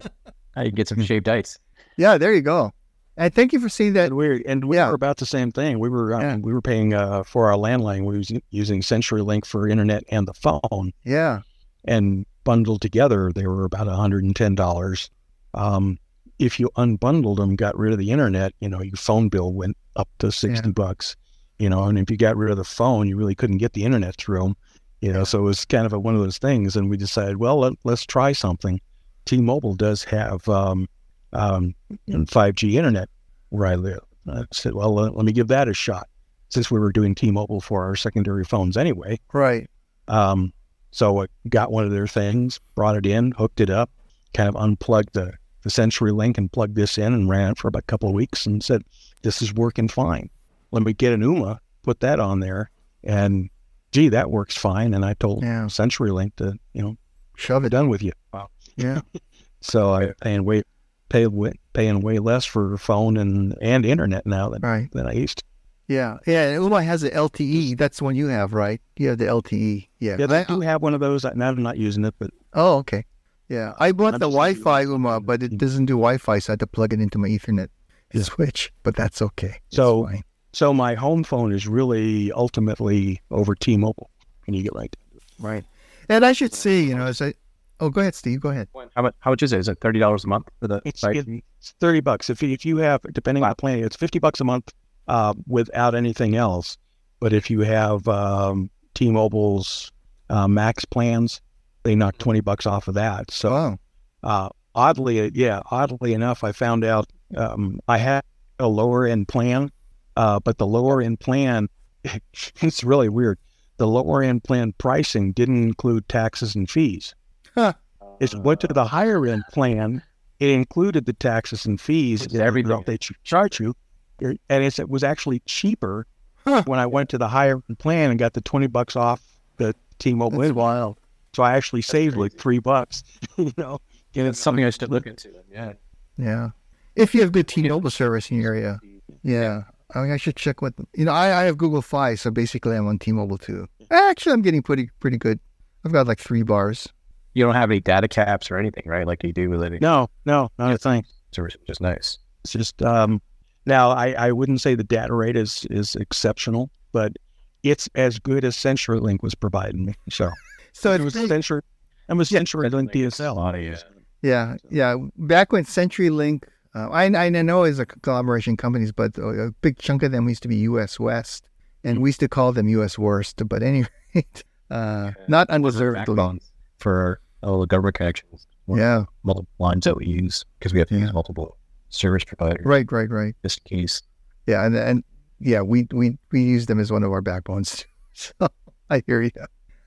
I can get some shaved ice. Yeah, there you go. And thank you for saying that. And we and we Yeah. were about the same thing. We were um, Yeah. we were paying uh, for our landline. We was using CenturyLink for internet and the phone, Yeah, and bundled together, they were about one hundred ten dollars. Um, if you unbundled them, got rid of the internet, you know, your phone bill went up to sixty Yeah. bucks. You know, and if you got rid of the phone, you really couldn't get the internet through them. You know, so it was kind of a, one of those things. And we decided, well, let, let's try something. T-Mobile does have um, um, five G internet where I live. I said, well, let, let me give that a shot, since we were doing T-Mobile for our secondary phones anyway. right. Um, so I got one of their things, brought it in, hooked it up, kind of unplugged the, the CenturyLink and plugged this in and ran it for about a couple of weeks and said, this is working fine. Let me get an Uma, put that on there, and gee, that works fine. And I told Yeah. CenturyLink to, you know, Shove we're it. done with you. Yeah, So I paying way, pay, paying way less for phone and, and internet now than, right. than I used to. Yeah, yeah. and Uma has the L T E. That's the one you have, right? You have the L T E. Yeah. Yeah, But I- I do have one of those. And I'm not using it, but oh, okay. Yeah, I bought I'm the just Wi-Fi using- Uma, but it doesn't do Wi-Fi, so I had to plug it into my Ethernet switch. But that's okay. It's So- fine. so my home phone is really ultimately over T-Mobile. Can you get right? Right. And I should say, you know, as I, oh, go ahead, Steve. Go ahead. How much? How much is it? Is it thirty dollars a month for the It's, site? it's thirty bucks. If you, if you have, depending on the plan, it's fifty bucks a month uh, without anything else. But if you have um, T-Mobile's uh, max plans, they knock twenty bucks off of that. So Wow. uh, oddly, yeah, oddly enough, I found out um, I had a lower end plan, uh, but the lower end plan, it's really weird. The lower end plan pricing didn't include taxes and fees. Huh. It went to the higher end plan. It included the taxes and fees, It did everything. that they ch- charge you, and it's, it was actually cheaper Huh. when I went to the higher end plan and got the twenty bucks off the T-Mobile. That's invoice. wild. So I actually saved like three bucks. You know, Yeah, it's something I should look into. Then. Yeah. Yeah. If you have good T-Mobile service in your area. Yeah. I mean, I should check what, you know, I, I have Google Fi, so basically I'm on T-Mobile too. Actually, I'm getting pretty pretty good. I've got like three bars. You don't have any data caps or anything, right? Like you do with any no, no, not a thing. service, which is nice. It's just um, now I, I wouldn't say the data rate is is exceptional, but it's as good as CenturyLink was providing me. So So it it's was big- Century. I'm a CenturyLink D S L. Yeah. Yeah, yeah. Back when CenturyLink, uh, I I know is a collaboration companies, but a big chunk of them used to be U S West, and we used to call them U S Worst. But anyway, uh, not undeservedly. Backbones for all the government connections. Yeah, Multiple lines that we use because we have to Yeah. use multiple service providers. right, right, right. Just in case. Yeah, and and yeah, we we we use them as one of our backbones. So I hear you.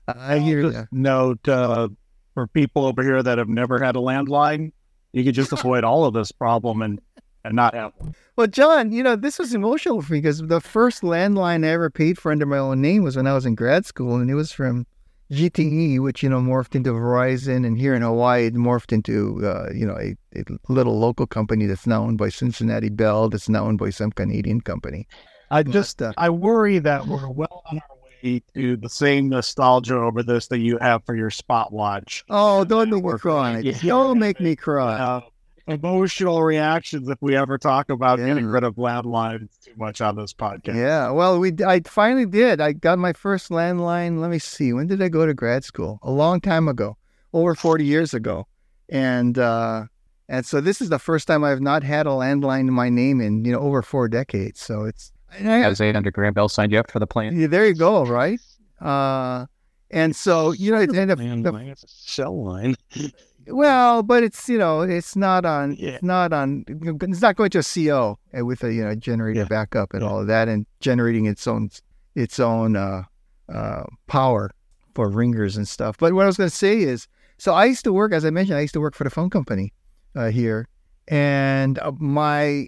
I hear you. Just note uh, for people over here that have never had a landline, you could just avoid all of this problem and, and not have one. Well, John, you know, this was emotional for me because the first landline I ever paid for under my own name was when I was in grad school, and it was from G T E, which, you know, morphed into Verizon, and here in Hawaii, it morphed into, uh, you know, a, a little local company that's now owned by Cincinnati Bell, that's now owned by some Canadian company. I just, But, uh, I worry that we're well on our way to the same nostalgia over this that you have for your Spot Watch. oh, don't make me cry. Yeah. Don't make me cry. Uh, emotional reactions if we ever talk about Yeah. getting rid of landlines too much on this podcast. Yeah, well, we I finally did. I got my first landline. Let me see. When did I go to grad school? A long time ago, over forty years ago, and uh, and so this is the first time I've not had a landline in my name in you know over four decades. So it's and I, Has under Graham Bell signed you up for the plan? yeah, there you go, right? Uh, and so you know, and the, the, Landline, it's a cell line. well, but it's you know, it's not on, Yeah. it's not on, it's not going to a C O with a you know generator Yeah. backup and Yeah. all of that, and generating its own its own uh, uh, power for ringers and stuff. But what I was going to say is, so I used to work, as I mentioned, I used to work for the phone company uh, here, and uh, my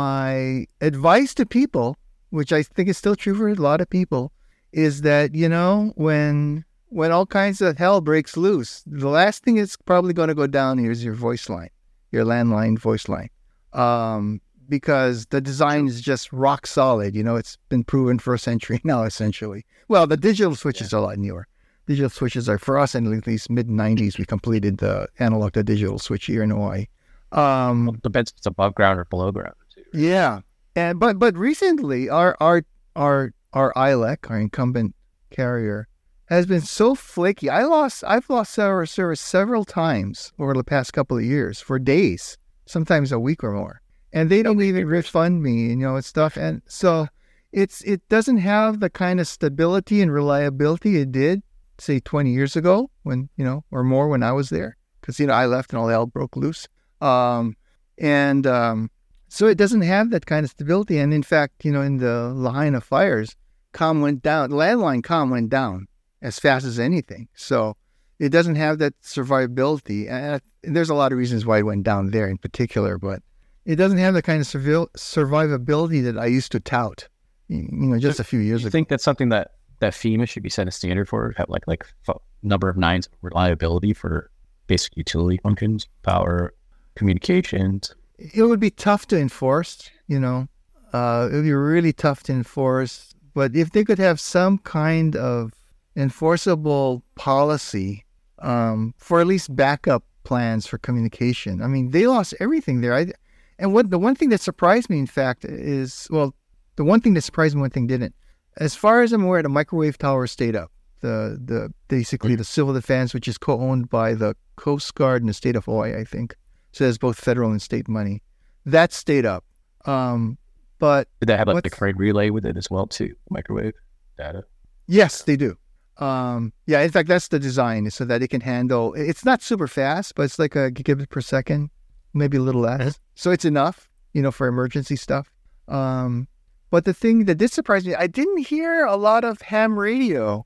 my advice to people, which I think is still true for a lot of people, is that you know when when all kinds of hell breaks loose, the last thing that's probably going to go down here is your voice line, your landline voice line, um, because the design is just rock solid. You know, it's been proven for a century now, essentially. Well, the digital switches are a lot newer. Digital switches are, for us, in at least mid nineties, we completed the analog to digital switch here in Hawaii. Um, Well, it depends if it's above ground or below ground too. right? yeah, and but but recently, our our our our I L E C, our incumbent carrier, has been so flaky. I lost I've lost our service several times over the past couple of years for days, sometimes a week or more, and they don't even refund me, you know, and stuff. And so it's it doesn't have the kind of stability and reliability it did, say, twenty years ago, when you know, or more when I was there, because you know I left and all hell broke loose. Um, and um, so it doesn't have that kind of stability. And in fact, you know, in the Lahaina fires, comm went down. Landline comm went down as fast as anything. So it doesn't have that survivability. And there's a lot of reasons why it went down there in particular, but it doesn't have the kind of survi- survivability that I used to tout, you know, just a few years You ago. think that's something that, that FEMA should be set a standard for? Have like like f- number of nines of reliability for basic utility functions, power, communications. It would be tough to enforce, you know. Uh, it would be really tough to enforce. But if they could have some kind of enforceable policy um, for at least backup plans for communication. I mean, they lost everything there. I, and what the one thing that surprised me, in fact, is, well, the one thing that surprised me, one thing didn't. As far as I'm aware, the microwave tower stayed up. The the basically the civil defense, which is co-owned by the Coast Guard in the state of Hawaii, I think. So there's both federal and state money. That stayed up. Um, but Did that have like the What's- crane relay with it as well too? Microwave data. yes, they do. Um, yeah, in fact, that's the design, so that it can handle. It's not super fast, but it's like a gigabit per second, maybe a little less. So it's enough, you know, for emergency stuff. Um, but the thing that did surprise me, I didn't hear a lot of ham radio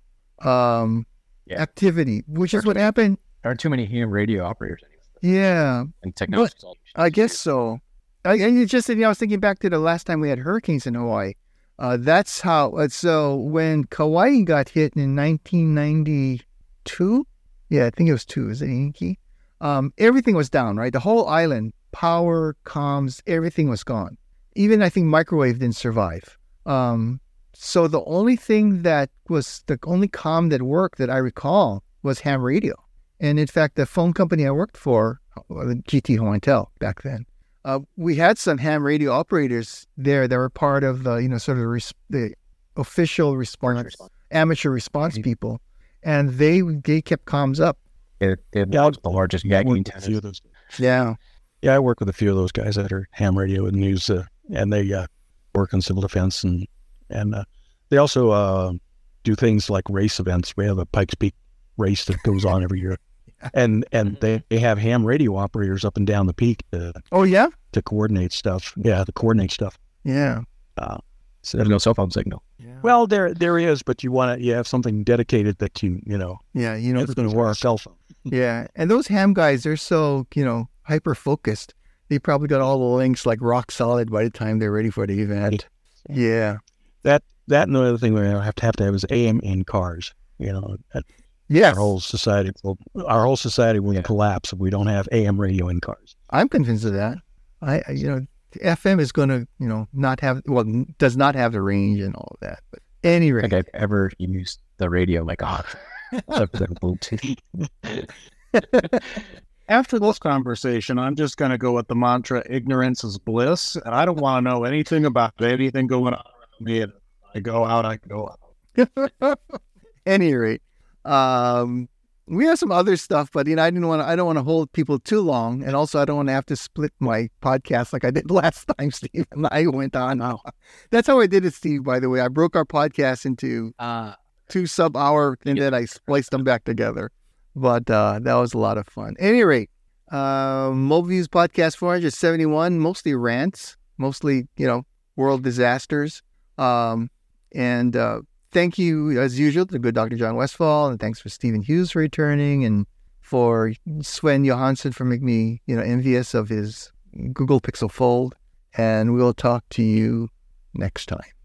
um, Yeah. activity, which is what happened. There aren't too many ham radio operators anymore. Yeah, And technology. is all- I guess so. I, and it's just, you know, I was thinking back to the last time we had hurricanes in Hawaii. Uh, that's how, uh, so when Kauai got hit in nineteen ninety-two, yeah, I think it was two, is it Inki? Um, everything was down, right? The whole island, power, comms, everything was gone. Even I think microwave didn't survive. Um, so the only thing that was, the only comm that worked that I recall was ham radio. And in fact, the phone company I worked for, uh, G T Hawaiian Tel back then, uh, we had some ham radio operators there that were part of the, you know, sort of res- the official response, response. amateur response Mhm. people. And they they kept comms up. They, they have Yeah, the largest I gagging work with a few antennas. of those. Yeah. Yeah, I work with a few of those guys that are ham radio and news, uh, and they uh, work on civil defense, and and uh, they also uh, do things like race events. We have a Pikes Peak race that goes on every year, and and they, they have ham radio operators up and down the peak to, Oh, yeah? to coordinate stuff. Yeah, to coordinate stuff. Yeah. So there's no cell phone signal. Yeah. Well, there there is, but you want to you have something dedicated that you you know yeah, you know, it's going to work. Cell phone. yeah. And those ham guys, they're so, you know, hyper focused. They probably got all the links like rock solid by the time they're ready for the event. Yeah. That that and the other thing we have to have to have is A M in cars. You know, that, Yes. our whole society will our whole society will Yeah. collapse if we don't have A M radio in cars. I'm convinced of that. I, I you know, F M is going to, you know, not have, well, n- does not have the range and all of that. But any I rate, think I've ever used the radio like, oh, except for the Bluetooth. After this conversation, I'm just going to go with the mantra, ignorance is bliss. And I don't want to know anything about anything going on around me. And I go out, I go out. any rate, um, we have some other stuff, but you know, I didn't want to. I don't want to hold people too long, and also I don't want to have to split my podcast like I did last time, Steve. And I went on. Now. That's how I did it, Steve. By the way, I broke our podcast into Uh, two sub-hour, and then I spliced them back together. But uh, that was a lot of fun. Any rate, uh, Mobile Views Podcast four seventy-one, mostly rants, mostly, you know, world disasters. Um, and uh, thank you, as usual, to the good Doctor John Westfall, and thanks for Stephen Hughes for returning, and for Sven Johansson for making me, you know, envious of his Google Pixel Fold. And we'll talk to you next time.